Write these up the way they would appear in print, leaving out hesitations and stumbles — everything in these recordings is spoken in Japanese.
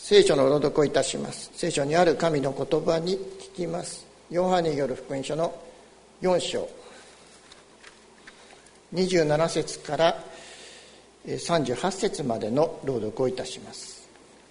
聖書の朗読をいたします。聖書にある神の言葉に聞きます。ヨハネによる福音書の4章27節から38節までの朗読をいたします。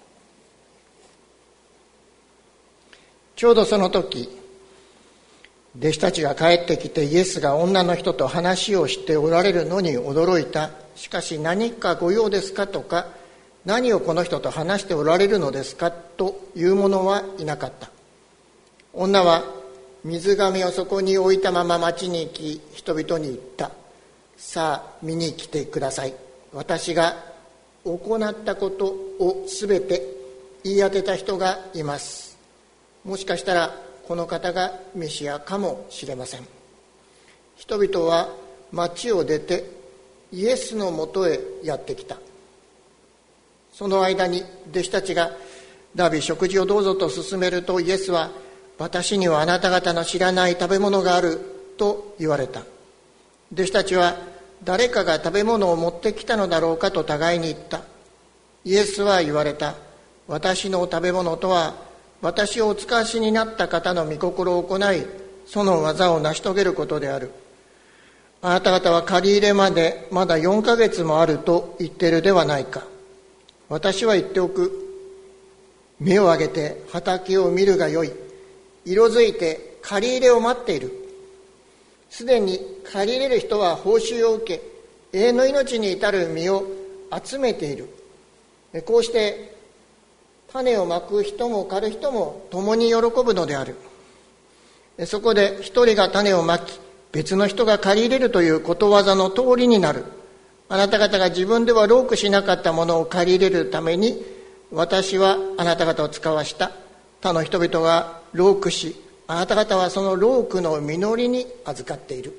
ちょうどその時、弟子たちが帰ってきてイエスが女の人と話をしておられるのに驚いた。しかし何かご用ですかとか、何をこの人と話しておられるのですかという者はいなかった。女は水瓶をそこに置いたまま町に行き、人々に言った。さあ見に来てください。私が行ったことをすべて言い当てた人がいます。もしかしたらこの方がメシアかもしれません。人々は町を出てイエスのもとへやってきた。その間に弟子たちがラビ、食事をどうぞと勧めると、イエスは、私にはあなた方の知らない食べ物があると言われた。弟子たちは、誰かが食べ物を持ってきたのだろうかと互いに言った。イエスは言われた。私の食べ物とは、私をお使わしになった方の御心を行い、その技を成し遂げることである。あなた方は借り入れまでまだ4ヶ月もあると言っているではないか。私は言っておく。目を上げて畑を見るがよい。色づいて借り入れを待っている。すでに借り入れる人は報酬を受け、永遠の命に至る実を集めている。こうして種をまく人も刈る人も共に喜ぶのである。そこで一人が種をまき、別の人が借り入れるということわざの通りになる。あなた方が自分では労苦しなかったものを借り入れるために、私はあなた方を使わした。他の人々が労苦し、あなた方はその労苦の実りに預かっている。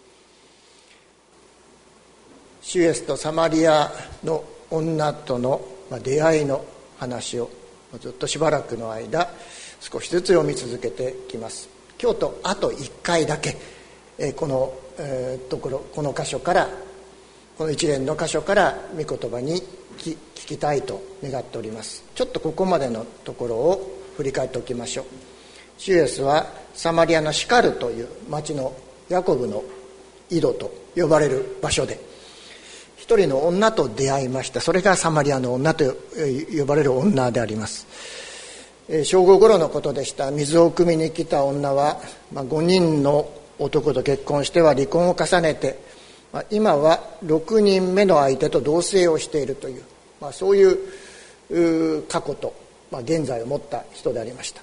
主イエスとサマリアの女との出会いの話をずっとしばらくの間少しずつ読み続けてきます。今日とあと1回だけこのこの箇所から、この一連の箇所から御言葉に聞きたいと願っております。ちょっとここまでのところを振り返っておきましょう。主イエスはサマリアのシカルという町のヤコブの井戸と呼ばれる場所で一人の女と出会いました。それがサマリアの女と呼ばれる女であります。正午頃のことでした。水を汲みに来た女は5人の男と結婚しては離婚を重ねて、今は6人目の相手と同棲をしているという、そういう過去と、現在を持った人でありました。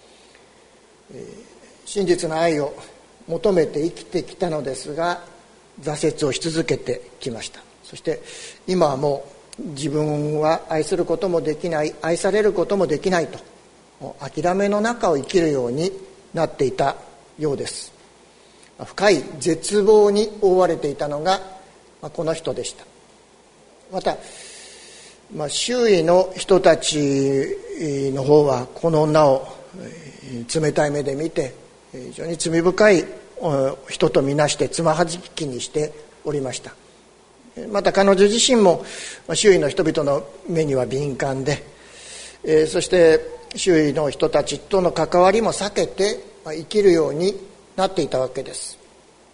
真実の愛を求めて生きてきたのですが、挫折をし続けてきました。そして今はもう自分は愛することもできない、愛されることもできないと、諦めの中を生きるようになっていたようです。深い絶望に覆われていたのがこの人でした。また、周囲の人たちの方はこの女を冷たい目で見て、非常に罪深い人とみなしてつまはじきにしておりました。また彼女自身も周囲の人々の目には敏感で、そして周囲の人たちとの関わりも避けて生きるようになっていたわけです。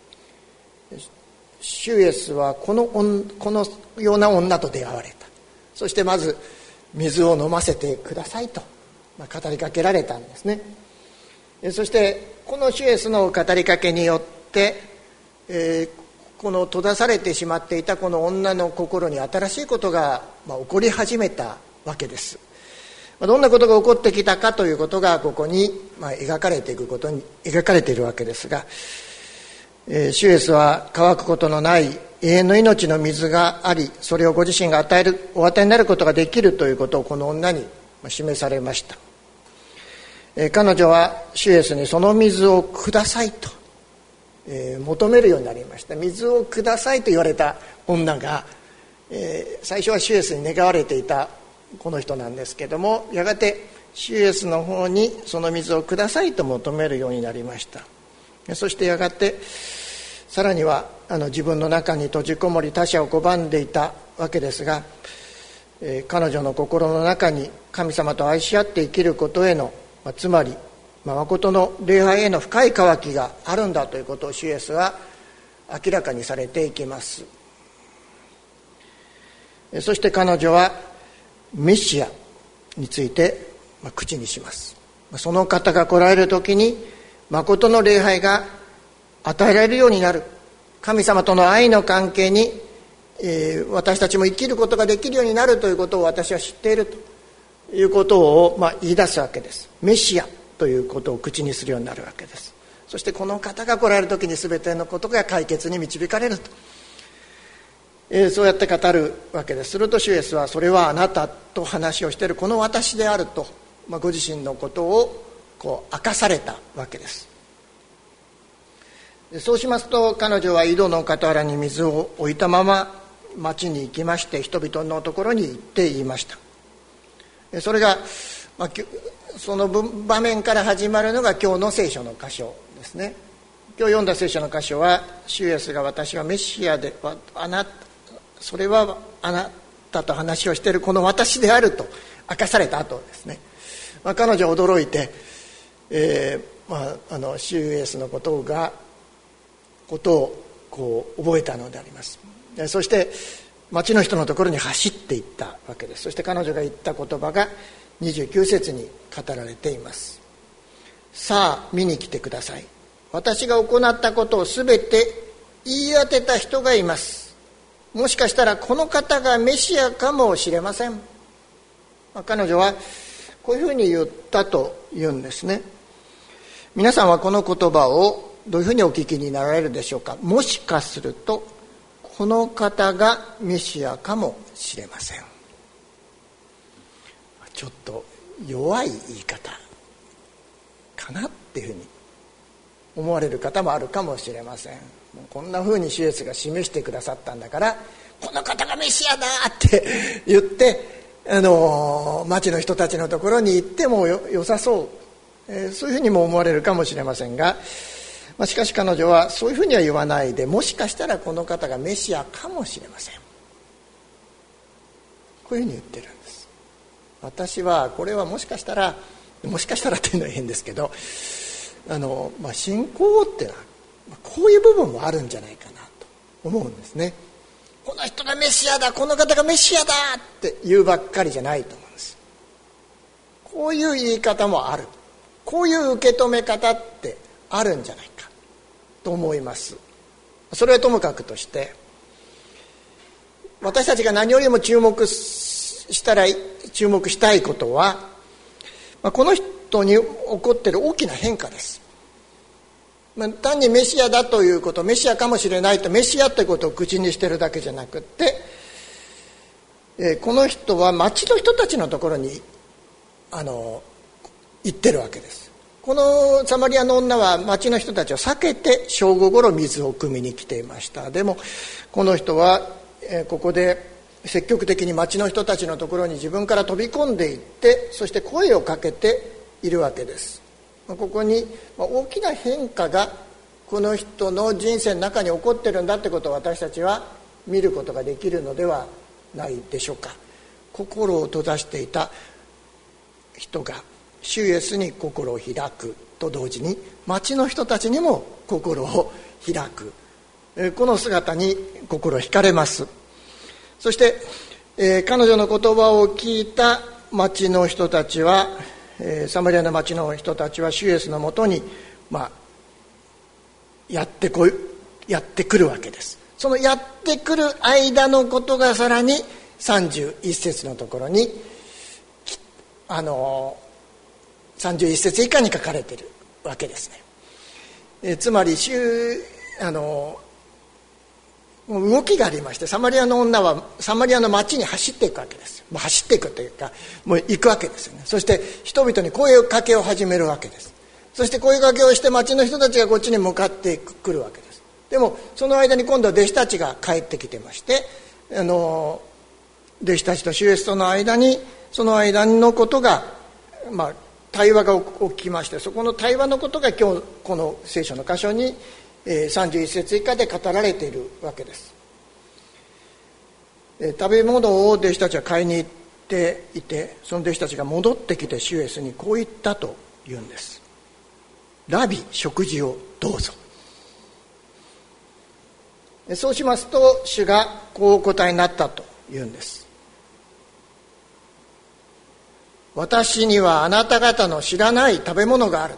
主イエスはこのような女と出会われた。そしてまず水を飲ませてくださいと語りかけられたんですね。そしてこの主イエスの語りかけによって、この閉ざされてしまっていたこの女の心に新しいことが起こり始めたわけです。どんなことが起こってきたかということがここに描かれているわけですが、主イエスは乾くことのない永遠の命の水があり、それをご自身がお与えになることができるということをこの女に示されました。彼女は主イエスにその水をくださいと求めるようになりました。水をくださいと言われた女が、最初は主イエスに願われていたこの人なんですけども、やがて主イエスの方にその水をくださいと求めるようになりました。そしてやがてさらには自分の中に閉じこもり他者を拒んでいたわけですが、 彼女の心の中に神様と愛し合って生きることへの、つまり誠の礼拝への深い渇きがあるんだということを主イエスは明らかにされていきます。そして彼女はメシアについて口にします。その方が来られる時に誠の礼拝が与えられるようになる、神様との愛の関係に、私たちも生きることができるようになるということを私は知っているということを、言い出すわけです。メシアということを口にするようになるわけです。そしてこの方が来られる時に全てのことが解決に導かれると、そうやって語るわけです。すると主イエスはそれはあなたと話をしているこの私であると、ご自身のことを明かされたわけです。そうしますと彼女は井戸の傍らに水を置いたまま町に行きまして、人々のところに行って言いました。それが、その場面から始まるのが今日の聖書の箇所ですね。今日読んだ聖書の箇所は、主イエスが私はメシアで、それはあなたと話をしているこの私であると明かされた後ですね。彼女は驚いて、主イエスのことを覚えたのであります。そして町の人のところに走っていったわけです。そして彼女が言った言葉が29節に語られています。さあ見に来てください。私が行ったことをすべて言い当てた人がいます。もしかしたらこの方がメシアかもしれません。彼女はこういうふうに言ったというんですね。皆さんはこの言葉をどういうふうにお聞きになられるでしょうか。もしかするとこの方がメシアかもしれません。ちょっと弱い言い方かなっていうふうに思われる方もあるかもしれません。こんなふうに主イエスが示してくださったんだから、この方がメシアだって言って町の人たちのところに行っても良さそう、そういうふうにも思われるかもしれませんが、しかし彼女はそういうふうには言わないで、もしかしたらこの方がメシアかもしれません、こういうふうに言ってるんです。私はこれはもしかしたらっていうのは変ですけど、信仰っていうのはこういう部分もあるんじゃないかなと思うんですね。この人がメシアだ、この方がメシアだって言うばっかりじゃないと思うんです。こういう言い方もある、こういう受け止め方ってあるんじゃないかと思います。それはともかくとして、私たちが何よりも注目したいことは、この人に起こっている大きな変化です。単にメシアだということ、メシアかもしれないと、メシアということを口にしているだけじゃなくって、この人は町の人たちのところに行ってるわけです。このサマリアの女は町の人たちを避けて正午ごろ水を汲みに来ていました。でもこの人はここで積極的に町の人たちのところに自分から飛び込んでいって、そして声をかけているわけです。ここに大きな変化がこの人の人生の中に起こっているんだということを私たちは見ることができるのではないでしょうか。心を閉ざしていた人が主イエスに心を開くと同時に、町の人たちにも心を開く、この姿に心惹かれます。そして、彼女の言葉を聞いた町の人たちは、サマリアの町の人たちは主イエスのもとに、やってくるわけです。そのやってくる間のことがさらに31節のところに31節以下に書かれているわけですね。つまり動きがありまして、サマリアの女はサマリアの町に走っていくわけです。走っていくというか、もう行くわけですよね。そして人々に声かけを始めるわけです。そして声かけをして町の人たちがこっちに向かってくるわけです。でもその間に今度は弟子たちが帰ってきてまして、弟子たちと主イエスとの間に、その間のことが対話が起きまして、そこの対話のことが今日この聖書の箇所に31節以下で語られているわけです。 食べ物を弟子たちは買いに行っていて、その弟子たちが戻ってきて主イエスにこう言ったと言うんです。ラビ、食事をどうぞ。そうしますと主がこうお答えになったと言うんです。私にはあなた方の知らない食べ物がある。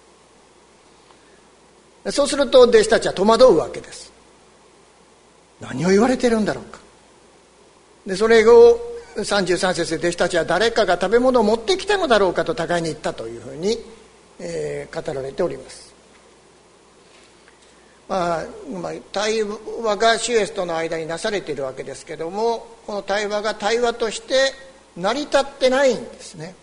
そうすると弟子たちは戸惑うわけです。何を言われてるんだろうか。でそれを33節で弟子たちは誰かが食べ物を持ってきたのだろうかと互いに言ったというふうに、語られております。対話が主イエスとの間になされているわけですけども、この対話が対話として成り立ってないんですね。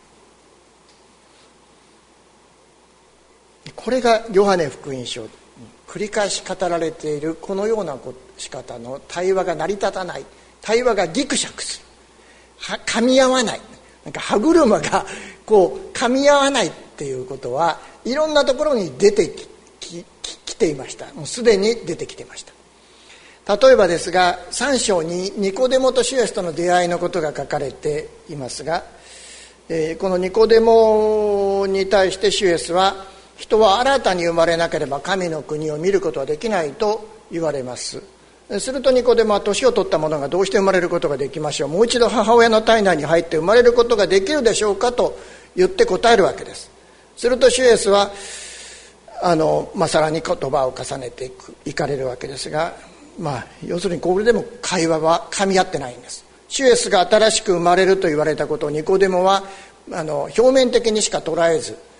これがヨハネ福音書に繰り返し語られているこのような仕方の対話が成り立たない、対話がギクシャクする、噛み合わない、なんか歯車がこう噛み合わないっていうことはいろんなところに出てきていました。もうすでに出てきていました。例えばですが3章にニコデモと主イエスとの出会いのことが書かれていますが、このニコデモに対して主イエスは、人は新たに生まれなければ神の国を見ることはできないと言われます。するとニコデモは、年を取った者がどうして生まれることができましょう。もう一度母親の体内に入って生まれることができるでしょうかと言って答えるわけです。すると主イエスはさらに言葉を重ねていかれるわけですが、要するにこれでも会話は噛み合ってないんです。主イエスが新しく生まれると言われたことをニコデモは表面的にしか捉えず、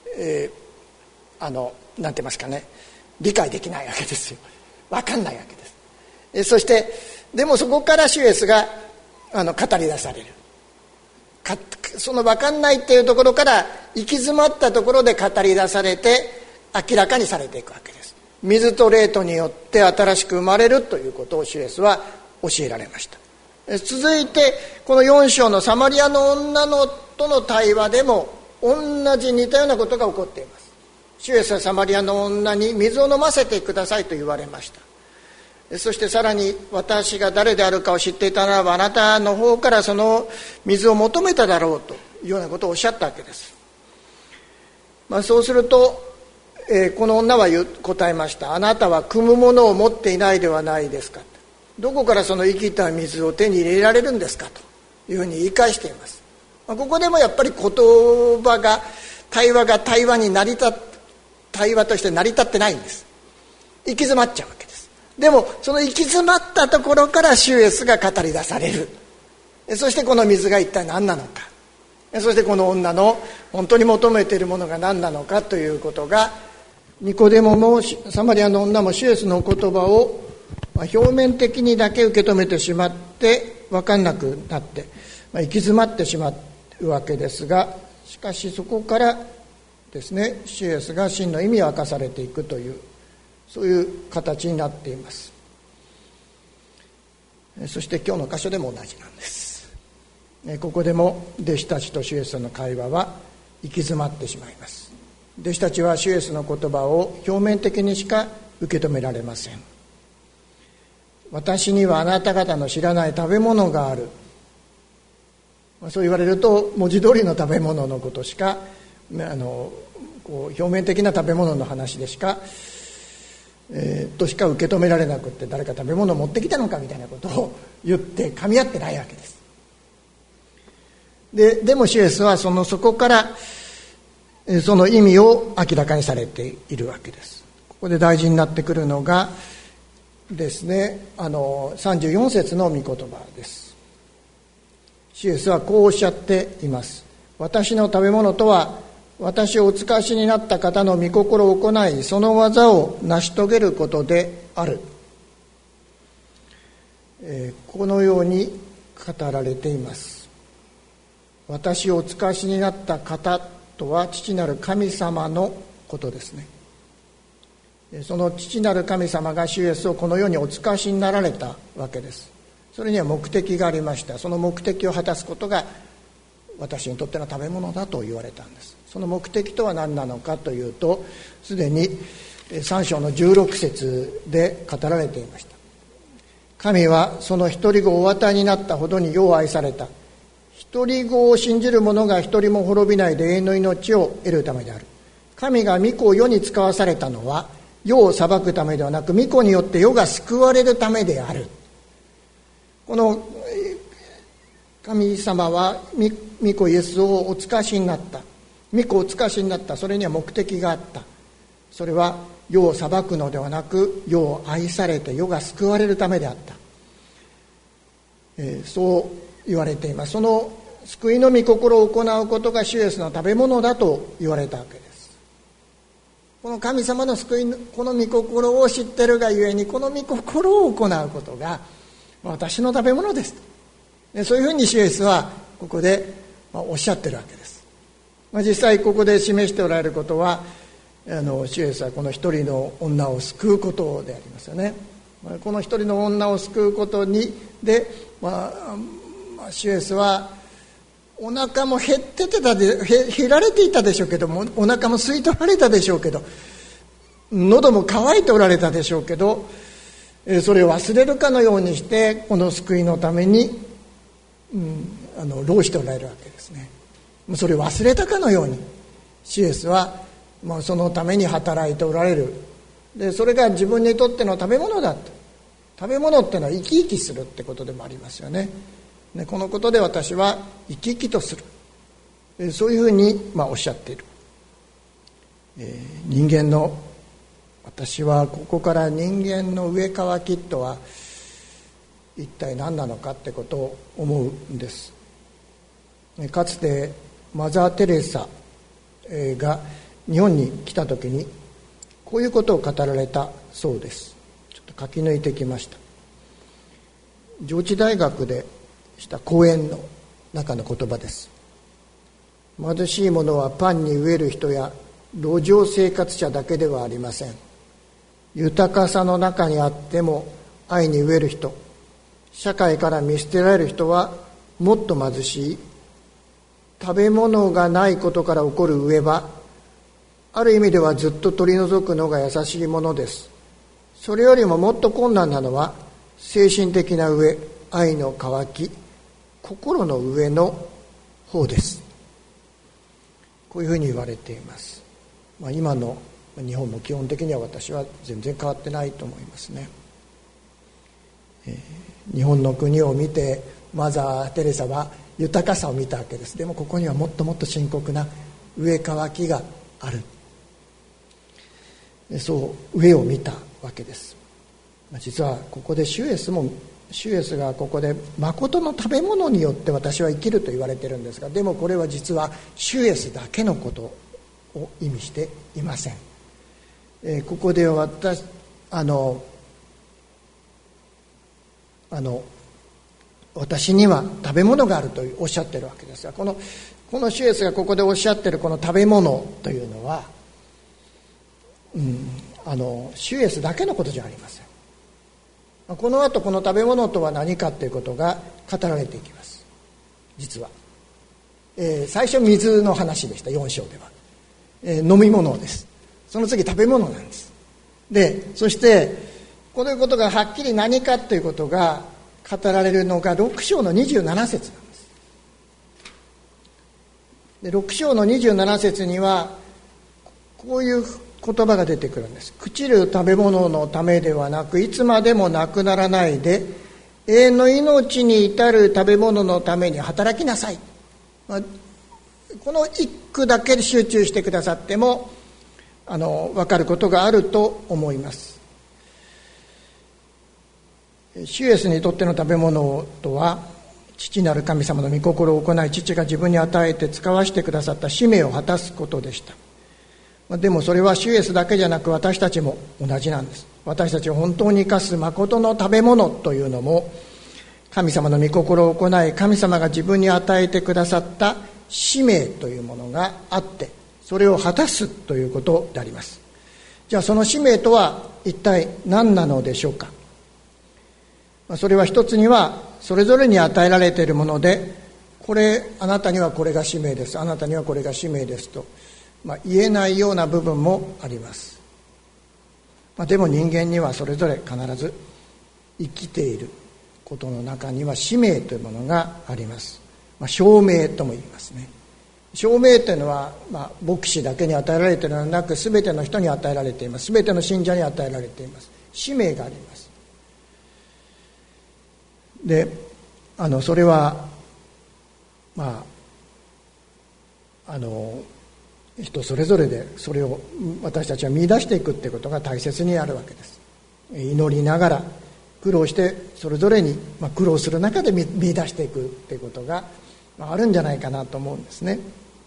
なんて言いますかね、理解できないわけですよ。分かんないわけです。そしてでもそこから主イエスが語り出される。その分かんないっていうところから行き詰まったところで語り出されて明らかにされていくわけです。水と霊とによって新しく生まれるということを主イエスは教えられました。続いてこの4章のサマリアの女との対話でも同じ似たようなことが起こっています。主イエスはサマリアの女に水を飲ませてくださいと言われました。そしてさらに、私が誰であるかを知っていたならばあなたの方からその水を求めただろうというようなことをおっしゃったわけです。そうすると、この女は答えました。あなたは汲むものを持っていないではないですか。どこからその生きた水を手に入れられるんですかというふうに言い返しています。ここでもやっぱり言葉が対話に対話として成り立ってないんです。行き詰まっちゃうわけです。でもその行き詰まったところから主イエスが語り出される。そしてこの水が一体何なのか、そしてこの女の本当に求めているものが何なのかということが、ニコデモもサマリアの女も主イエスの言葉を表面的にだけ受け止めてしまって分かんなくなって行き詰まってしまうわけですが、しかしそこからですね、主イエスが真の意味を明かされていくという、そういう形になっています。そして今日の箇所でも同じなんです。ここでも弟子たちと主イエスの会話は行き詰まってしまいます。弟子たちは主イエスの言葉を表面的にしか受け止められません。私にはあなた方の知らない食べ物がある。そう言われると文字通りの食べ物のことしか表面的な食べ物の話でしかとしか受け止められなくって、誰か食べ物を持ってきたのかみたいなことを言って噛み合ってないわけです。でも主イエスはそこからその意味を明らかにされているわけです。ここで大事になってくるのがですね、34節の御言葉です。主イエスはこうおっしゃっています。私の食べ物とは、私をお使わしになった方の御心を行い、その技を成し遂げることである。このように語られています。私をお使わしになった方とは父なる神様のことですね。その父なる神様が主イエスをこの世にお使わしになられたわけです。それには目的がありました。その目的を果たすことが私にとっての食べ物だと言われたんです。その目的とは何なのかというと、すでに3章の16節で語られていました。 神はその一人子をお与えになったほどに世を愛された。一人子を信じる者が一人も滅びないで永遠の命を得るためである。神が御子を世に使わされたのは世を裁くためではなく、御子によって世が救われるためである。この神様は御子イエスをお使わしになった。御子をお使わしになった。それには目的があった。それは世を裁くのではなく、世を愛されて世が救われるためであった。そう言われています。その救いの御心を行うことが主イエスの食べ物だと言われたわけです。この神様の救いのこの御心を知っているがゆえに、この御心を行うことが私の食べ物です。そういうふうに主イエスはここでおっしゃってるわけです。実際ここで示しておられることは、主イエスはこの一人の女を救うことでありますよね。この一人の女を救うことにで、主イエスはお腹も減られていたでしょうけども、お腹も空い取られたでしょうけど、喉も渇いておられたでしょうけど、それを忘れるかのようにしてこの救いのために、労しておられるわけですね。それを忘れたかのように主イエスはそのために働いておられる。でそれが自分にとっての食べ物だと。食べ物っていうのは生き生きするってことでもありますよね。このことで私は生き生きとする、そういうふうにおっしゃっている。人間の、私はここから人間の上側キットは一体何なのかってことを思うんです。かつてマザー・テレサが日本に来た時にこういうことを語られたそうです。ちょっと書き抜いてきました。上智大学でした講演の中の言葉です。貧しい者はパンに飢える人や路上生活者だけではありません。豊かさの中にあっても愛に飢える人、社会から見捨てられる人はもっと貧しい。食べ物がないことから起こる飢えは、ある意味ではずっと取り除くのが優しいものです。それよりももっと困難なのは精神的な飢え、愛の渇き、心の飢えの方です。こういうふうに言われています。今の日本も基本的には私は全然変わってないと思いますね。日本の国を見てマザー・テレサは豊かさを見たわけです。でもここにはもっともっと深刻な飢え渇きがある。そう飢えを見たわけです。実はここで主イエスがここで誠の食べ物によって私は生きると言われているんですが、でもこれは実は主イエスだけのことを意味していません。ここで私には食べ物があるとおっしゃってるわけですが、この主イエスがここでおっしゃってるこの食べ物というのは、主イエスだけのことじゃありません。この後この食べ物とは何かということが語られていきます。実は、最初水の話でした。4章では、飲み物です。その次食べ物なんです。でそしてこういうことがはっきり何かということが語られるのが6章の27節なんです。で6章の27節にはこういう言葉が出てくるんです。朽ちる食べ物のためではなく、いつまでもなくならないで永遠の命に至る食べ物のために働きなさい。この一句だけで集中してくださっても分かることがあると思います。主イエスにとっての食べ物とは、父なる神様の御心を行い、父が自分に与えて使わせてくださった使命を果たすことでした。でもそれは主イエスだけじゃなく私たちも同じなんです。私たちを本当に生かす誠の食べ物というのも、神様の御心を行い、神様が自分に与えてくださった使命というものがあって、それを果たすということであります。じゃあその使命とは一体何なのでしょうか。それは一つにはそれぞれに与えられているもので、あなたにはこれが使命です、あなたにはこれが使命ですと、言えないような部分もあります。でも人間にはそれぞれ必ず生きていることの中には使命というものがあります。証明とも言いますね。証明というのは、牧師だけに与えられているのではなく、全ての人に与えられています。全ての信者に与えられています。使命があります。で、それは人それぞれでそれを私たちは見出していくっていうことが大切にあるわけです。祈りながら苦労してそれぞれに苦労する中で見出していくっていうことがあるんじゃないかなと思うんですね。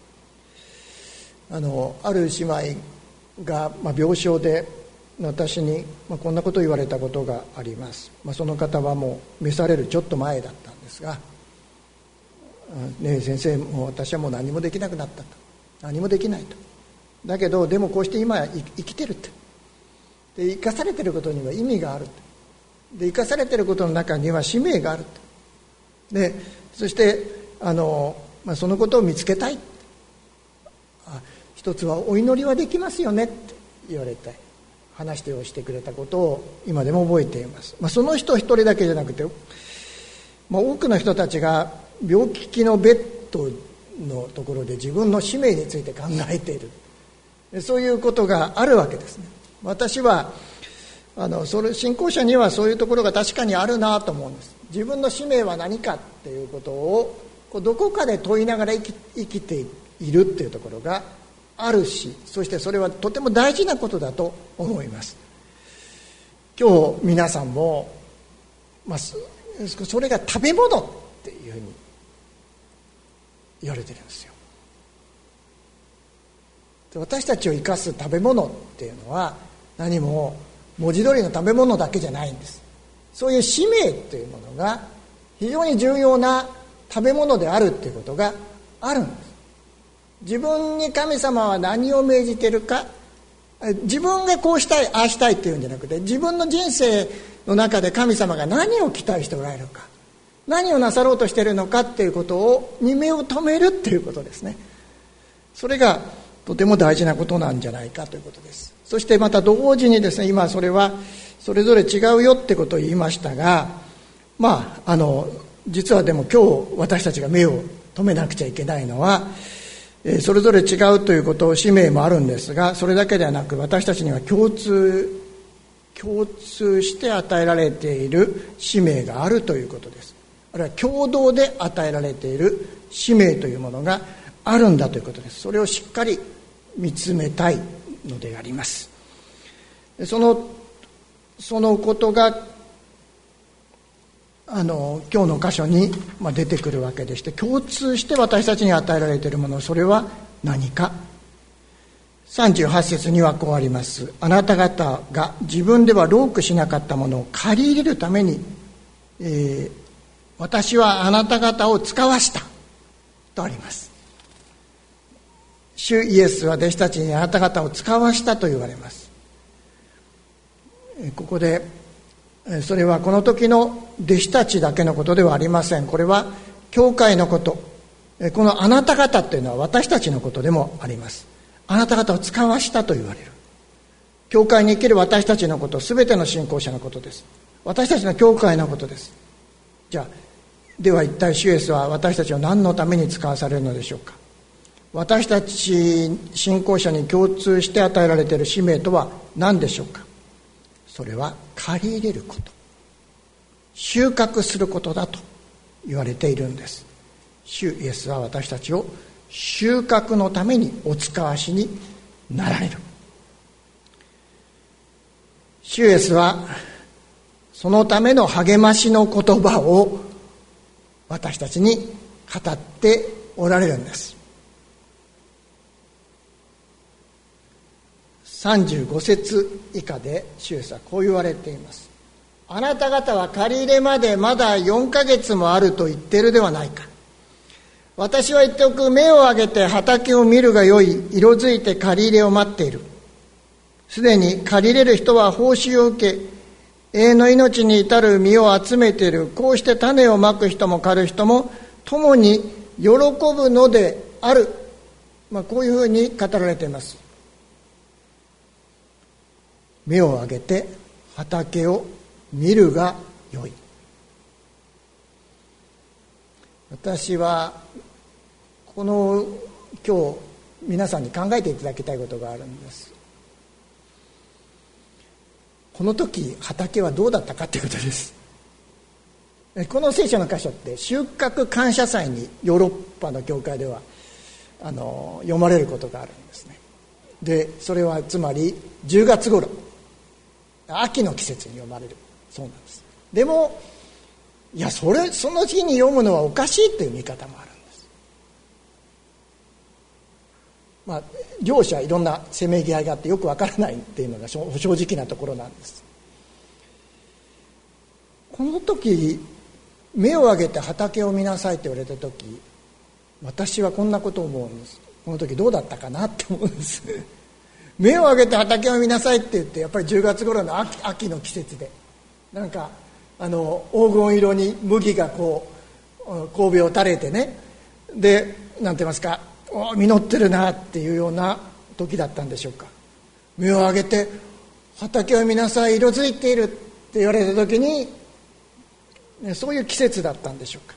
ある姉妹が病床で私にこんなことを言われたことがあります。その方はもう召されるちょっと前だったんですが、ねえ先生、もう私はもう何もできなくなったと、何もできないと、だけどでもこうして今生きてるって、で生かされてることには意味があるって、で生かされてることの中には使命があるって、でそしてそのことを見つけたい、一つはお祈りはできますよねって言われて話をしてくれたことを今でも覚えています。その人一人だけじゃなくて、多くの人たちが病気のベッドのところで自分の使命について考えている、そういうことがあるわけですね。私は信仰者にはそういうところが確かにあるなと思うんです。自分の使命は何かっていうことをどこかで問いながら生きているっていうところがあるし、そしてそれはとても大事なことだと思います。今日皆さんも、それが食べ物っていうふうに言われてるんですよ。私たちを生かす食べ物っていうのは何も文字通りの食べ物だけじゃないんです。そういう使命というものが非常に重要な食べ物であるっていうことがあるんです。自分に神様は何を命じているか、自分がこうしたいああしたいっていうんじゃなくて、自分の人生の中で神様が何を期待しておられるか、何をなさろうとしているのかっていうことに目を留めるっていうことですね。それがとても大事なことなんじゃないかということです。そしてまた同時にですね、今それはそれぞれ違うよってことを言いましたが、実はでも今日私たちが目を留めなくちゃいけないのは、それぞれ違うということを使命もあるんですが、それだけではなく私たちには共通して与えられている使命があるということです。あるいは共同で与えられている使命というものがあるんだということです。それをしっかり見つめたいのであります。そのことが今日の箇所に出てくるわけでして、共通して私たちに与えられているもの、それは何か。38節にはこうあります。あなた方が自分では労苦しなかったものを借り入れるために、私はあなた方を使わしたとあります。主イエスは弟子たちにあなた方を使わしたと言われます。ここでそれはこの時の弟子たちだけのことではありません。これは教会のこと、このあなた方というのは私たちのことでもあります。あなた方を使わしたと言われる。教会に生きる私たちのこと、すべての信仰者のことです。私たちの教会のことです。じゃあでは一体主イエスは私たちを何のために使わされるのでしょうか。私たち信仰者に共通して与えられている使命とは何でしょうか。それは借り入れること、収穫することだと言われているんです。主イエスは私たちを収穫のためにお使わしになられる。主イエスはそのための励ましの言葉を私たちに語っておられるんです。35節以下で主イエスはこう言われています。あなた方は借り入れまでまだ4ヶ月もあると言っているではないか。私は言っておく、目を上げて畑を見るがよい。色づいて借り入れを待っている。すでに借りれる人は報酬を受け、永遠の命に至る実を集めている。こうして種をまく人も刈る人も共に喜ぶのである。こういうふうに語られています。目を上げて畑を見るがよい。私はこの今日皆さんに考えていただきたいことがあるんです。この時畑はどうだったかということです。この聖書の箇所って収穫感謝祭にヨーロッパの教会では読まれることがあるんですね。でそれはつまり10月頃、秋の季節に読まれるそうなんです。でもいやその日に読むのはおかしいという見方もあるんです。両者いろんなせめぎ合いがあってよくわからないっていうのが正直なところなんです。この時目を上げて畑を見なさいって言われた時、私はこんなことを思うんです。この時どうだったかなって思うんです目を上げて畑を見なさいって言って、やっぱり10月頃の 秋の季節でなんか黄金色に麦がこう神戸を垂れてね、でなんて言いますか、実ってるなっていうような時だったんでしょうか。目を上げて畑を見なさい、色づいているって言われた時に、そういう季節だったんでしょうか。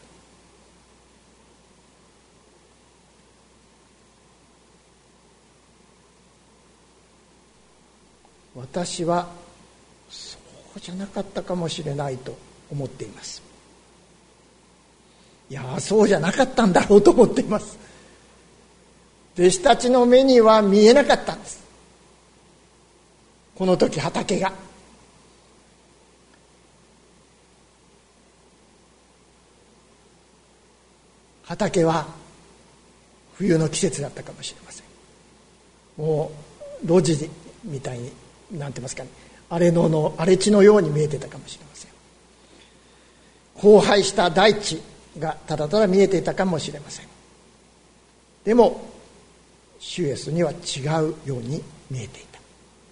私はそうじゃなかったかもしれないと思っています。いやそうじゃなかったんだろうと思っています。弟子たちの目には見えなかったんです。この時畑がは冬の季節だったかもしれません。もう路地みたいになんて言いますかね、荒れ地のように見えてたかもしれません。荒廃した大地がただただ見えていたかもしれません。でも主イエスには違うように見えていた。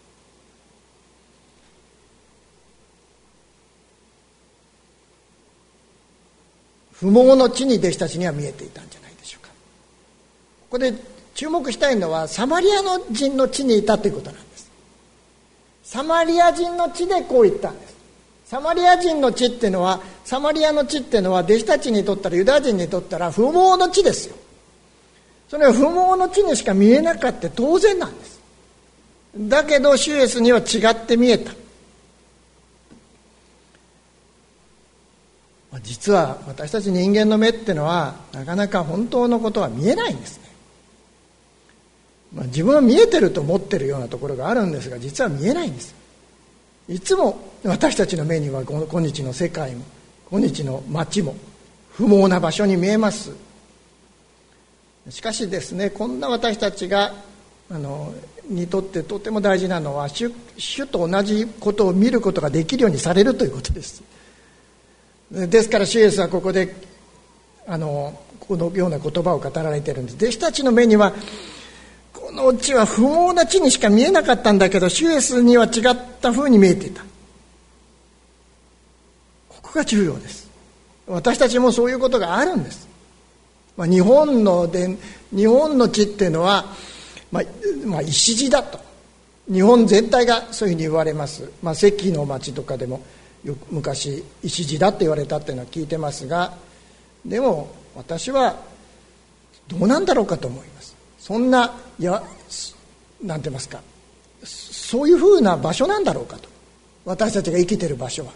不毛の地に弟子たちには見えていたんじゃないでしょうか。ここで注目したいのはサマリア人の地にいたということなんです。サマリア人の地でこう言ったんです。サマリア人の地っていうのは、サマリアの地っていうのは弟子たちにとったら、ユダヤ人にとったら不毛の地ですよ。それは不毛の地にしか見えなかった当然なんです。だけど主イエスには違って見えた。実は私たち人間の目ってのはなかなか本当のことは見えないんですね。自分は見えてると思ってるようなところがあるんですが、実は見えないんです。いつも私たちの目には今日の世界も今日の街も不毛な場所に見えます。しかしですね、こんな私たちがにとってとても大事なのは、主と同じことを見ることができるようにされるということです。ですから主イエスはここでこのような言葉を語られているんです。弟子たちの目にはこの地は不毛な地にしか見えなかったんだけど、主イエスには違った風に見えていた。ここが重要です。私たちもそういうことがあるんです。日本の地っていうのは、石地だと、日本全体がそういうふうに言われます。関の町とかでも昔石地だって言われたっていうのは聞いてますが、でも私はどうなんだろうかと思います。そんななんて言いますか、そういうふうな場所なんだろうかと、私たちが生きている場所は。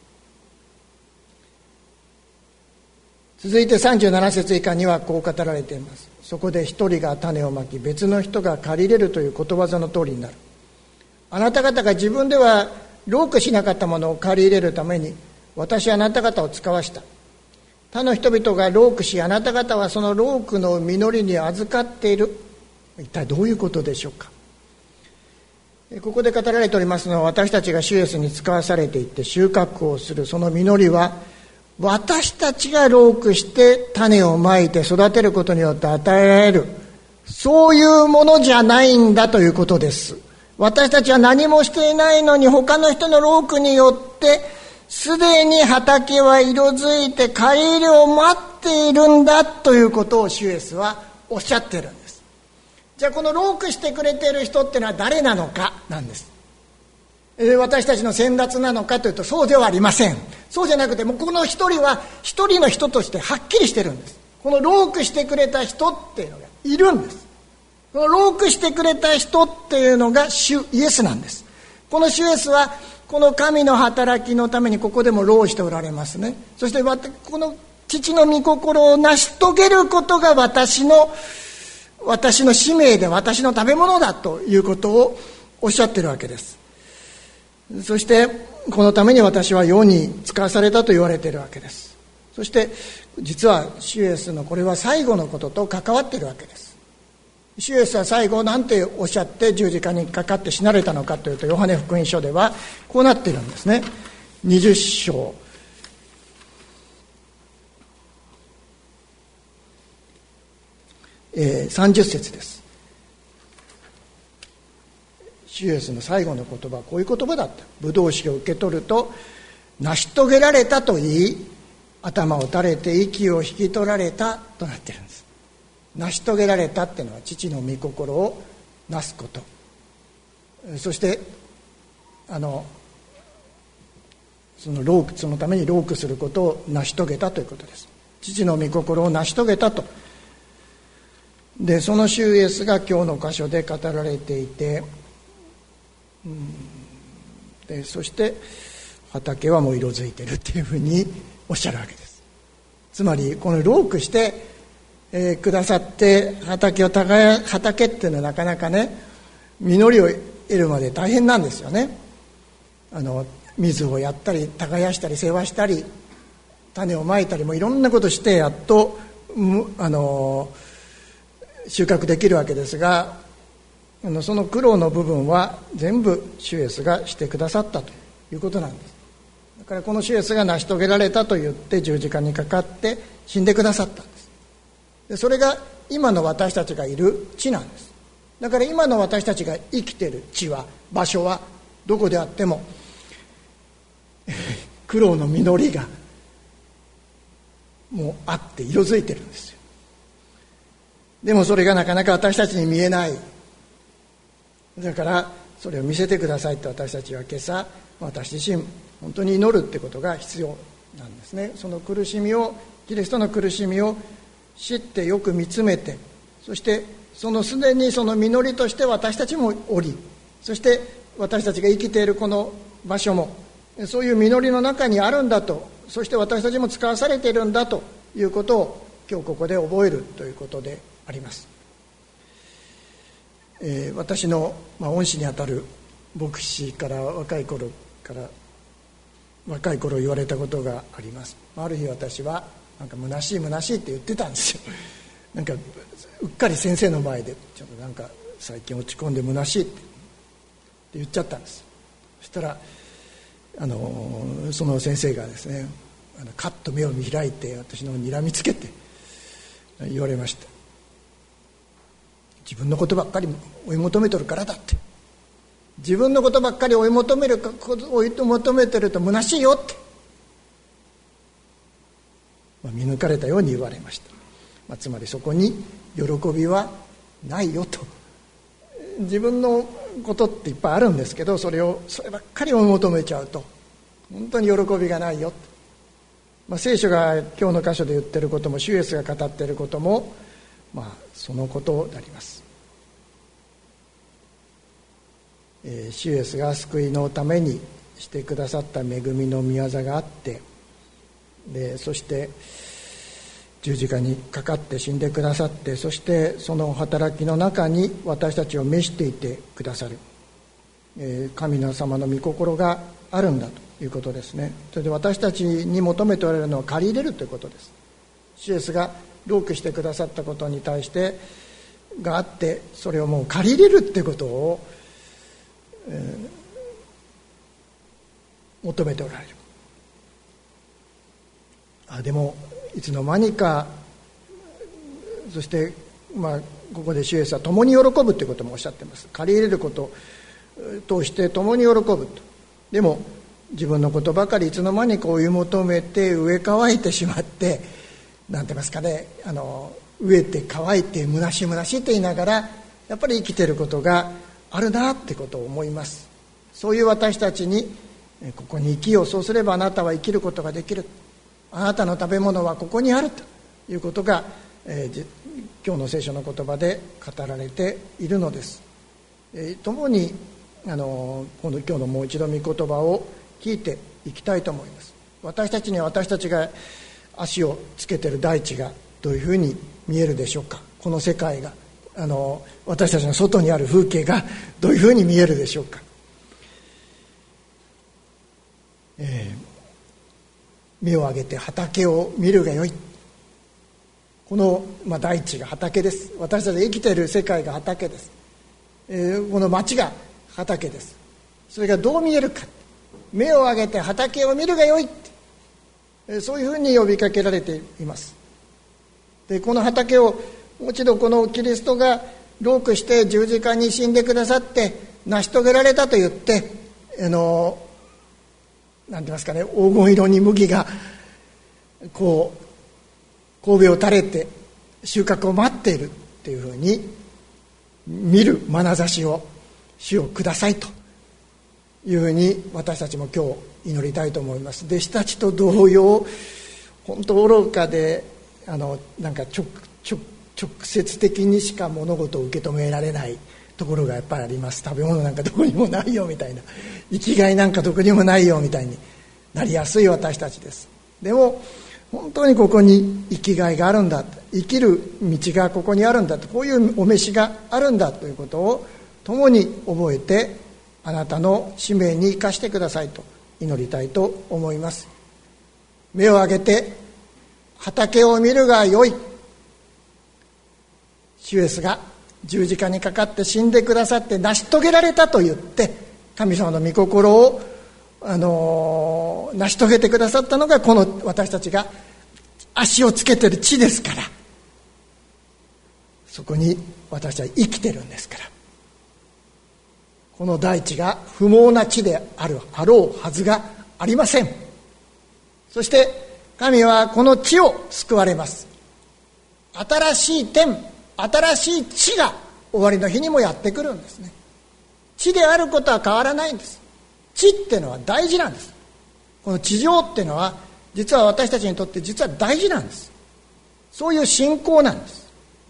続いて37節以下にはこう語られています。そこで一人が種をまき、別の人が借り入れるということわざの通りになる。あなた方が自分では労苦しなかったものを借り入れるために、私はあなた方を使わした。他の人々が労苦し、あなた方はその労苦の実りに預かっている。一体どういうことでしょうか。ここで語られておりますのは、私たちが主イエスに使わされていって収穫をするその実りは、私たちが労苦して種をまいて育てることによって与えられる、そういうものじゃないんだということです。私たちは何もしていないのに、他の人の労苦によってすでに畑は色づいて刈り入れを待っているんだということを主イエスはおっしゃっているんです。じゃあこの労苦してくれている人ってのは誰なのかなんです。 私たちの先達なのかというとそうではありません。そうじゃなくて、もうこの一人は一人の人としてはっきりしてるんです。このロークしてくれた人っていうのがいるんです。このロークしてくれた人っていうのが主イエスなんです。この主イエスはこの神の働きのためにここでも労しておられますね。そしてこの父の御心を成し遂げることが私の使命で、私の食べ物だということをおっしゃってるわけです。そしてこのために私は世に使わされたと言われているわけです。そして実は主イエスのこれは最後のことと関わっているわけです。主イエスは最後何ておっしゃって十字架にかかって死なれたのかというと、ヨハネ福音書ではこうなっているんですね。20章30節です。主イエスの最後の言葉はこういう言葉だった。ブドウ酒を受け取ると成し遂げられたと言い、頭を垂れて息を引き取られたとなっているんです。成し遂げられたっていうのは父の御心をなすこと、そしてそのために労苦することを成し遂げたということです。父の御心を成し遂げたと。でその主イエスが今日の箇所で語られていて、でそして畑はもう色づいてるっていうふうにおっしゃるわけです。つまりこの労苦してくださって畑っていうのはなかなかね、実りを得るまで大変なんですよね。水をやったり耕したり世話したり種をまいたりもいろんなことしてやっと収穫できるわけですが、その苦労の部分は全部主イエスがしてくださったということなんです。だからこの主イエスが成し遂げられたと言って十字架にかかって死んでくださったんです。でそれが今の私たちがいる地なんです。だから今の私たちが生きている地は、場所はどこであっても苦労の実りがもうあって色づいてるんですよ。でもそれがなかなか私たちに見えない。だからそれを見せてくださいと私たちは今朝、私自身本当に祈るってことが必要なんですね。その苦しみを、キリストの苦しみを知ってよく見つめて、そしてすでにその実りとして私たちもおり、そして私たちが生きているこの場所もそういう実りの中にあるんだと、そして私たちも使わされているんだということを今日ここで覚えるということであります。私の恩師にあたる牧師から若い頃言われたことがあります。ある日私はなんか虚しいって言ってたんですよ。なんかうっかり先生の前でちょっとなんか最近落ち込んで虚しいって言っちゃったんです。そしたらその先生がですね、カッと目を見開いて私のにらみつけて言われました。自分のことばっかり追い求めとるからだって。自分のことばっかり追い求めてると虚しいよって、見抜かれたように言われました。つまりそこに喜びはないよと。自分のことっていっぱいあるんですけど、そればっかり追い求めちゃうと本当に喜びがないよ。聖書が今日の箇所で言ってることも、主イエスが語っていることもそのことであります。主イエスが救いのためにしてくださった恵みの御業があって、でそして十字架にかかって死んでくださって、そしてその働きの中に私たちを召していてくださる、神の様の御心があるんだということですね。それで私たちに求めておられるのは借り入れるということです。主イエスが労苦してくださったことに対してがあって、それをもう借り入れるっていうことを、求めておられる。でもいつの間にか、そしてここで主イエスは共に喜ぶということもおっしゃっています。借り入れることを通して共に喜ぶと。でも自分のことばかりいつの間にか追い求めて植え乾いてしまって、なんて言いますかね、植えて乾いて虚しいって言いながらやっぱり生きていることがあるなってことを思います。 そういう私たちにここに生きよう、そうすればあなたは生きることができる、あなたの食べ物はここにあるということが、今日の聖書の言葉で語られているのです。共に今日のもう一度御言葉を聞いていきたいと思います。私たちには私たちが足をつけている大地がどういうふうに見えるでしょうか。この世界が私たちの外にある風景がどういうふうに見えるでしょうか。目を上げて畑を見るがよい。この、大地が畑です。私たちが生きている世界が畑です。この町が畑です。それがどう見えるか。目を上げて畑を見るがよいって、そういうふうに呼びかけられています。でこの畑をもう一度このキリストが労苦して十字架に死んでくださって成し遂げられたと言ってなんて言いますかね、黄金色に麦がこう神戸を垂れて収穫を待っているっていうふうに見る眼差しを主をくださいというふうに私たちも今日祈りたいと思います。弟子たちと同様、本当愚かでなんか直接的にしか物事を受け止められないところがやっぱりあります。食べ物なんかどこにもないよみたいな、生きがいなんかどこにもないよみたいになりやすい私たちです。でも本当にここに生きがいがあるんだ、生きる道がここにあるんだと、こういうお召しがあるんだということを共に覚えて、あなたの使命に生かしてくださいと祈りたいと思います。目を上げて畑を見るがよい。主イエスが十字架にかかって死んでくださって成し遂げられたと言って神様の御心を成し遂げてくださったのがこの私たちが足をつけている地ですから、そこに私たちは生きてるんですから、この大地が不毛な地であろうはずがありません。そして神はこの地を救われます。新しい天、新しい地が終わりの日にもやってくるんですね。地であることは変わらないんです。地っていうのは大事なんです。この地上っていうのは実は私たちにとって実は大事なんです。そういう信仰なんです。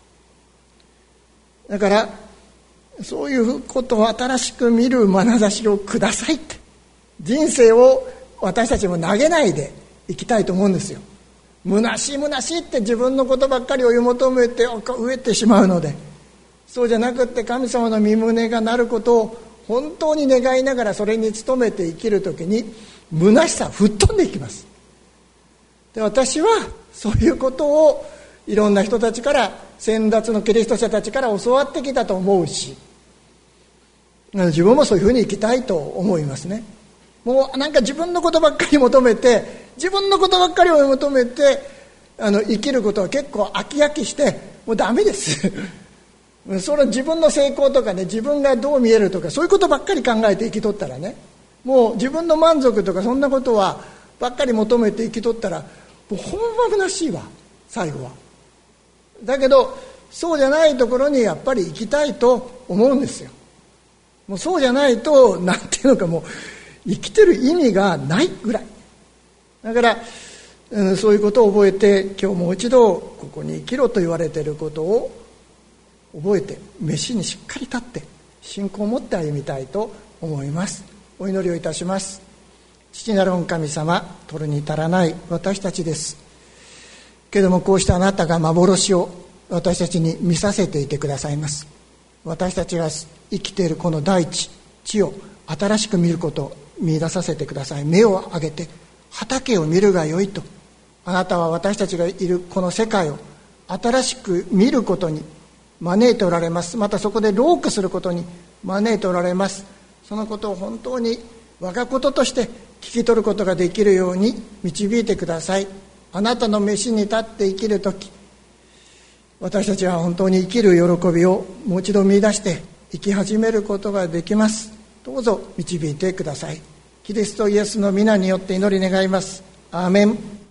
だからそういうことを新しく見る眼差しをくださいって、人生を私たちも投げないでいきたいと思うんですよ。虚しい虚しいって自分のことばっかり追い求めて飢えてしまうので、そうじゃなくって神様の御胸がなることを本当に願いながらそれに努めて生きるときに虚しさ吹っ飛んでいきます。で私はそういうことをいろんな人たちから、先達のキリスト者たちから教わってきたと思うし、自分もそういうふうに生きたいと思いますね。もうなんか自分のことばっかり求めて、自分のことばっかりを求めて生きることは結構飽き飽きしてもうダメですそれ自分の成功とかね、自分がどう見えるとかそういうことばっかり考えて生きとったらね、もう自分の満足とかそんなことはばっかり求めて生きとったらもうほんま虚しいわ、最後は。だけどそうじゃないところにやっぱり行きたいと思うんですよ。もうそうじゃないとなんていうのか、もう生きてる意味がないぐらいだから、そういうことを覚えて、今日もう一度ここに生きろと言われていることを覚えて、飯にしっかり立って信仰を持って歩みたいと思います。お祈りをいたします。父なる御神様、取るに足らない私たちですけども、こうしたあなたが幻を私たちに見させていてくださいます。私たちが生きているこの大地を新しく見ることを見出させてください。目を上げて畑を見るがよいと、あなたは私たちがいるこの世界を新しく見ることに招いておられます。またそこで労苦することに招いておられます。そのことを本当に我がこととして聞き取ることができるように導いてください。あなたの飯に立って生きるとき、私たちは本当に生きる喜びをもう一度見出して生き始めることができます。どうぞ導いてください。キリストイエスの皆によって祈り願います。アーメン。